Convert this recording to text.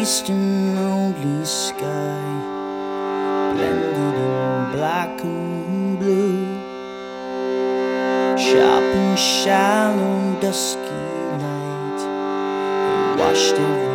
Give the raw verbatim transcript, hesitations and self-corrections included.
vast and lonely sky, blended in black and blue, sharp and shallow, dusky light, it washed every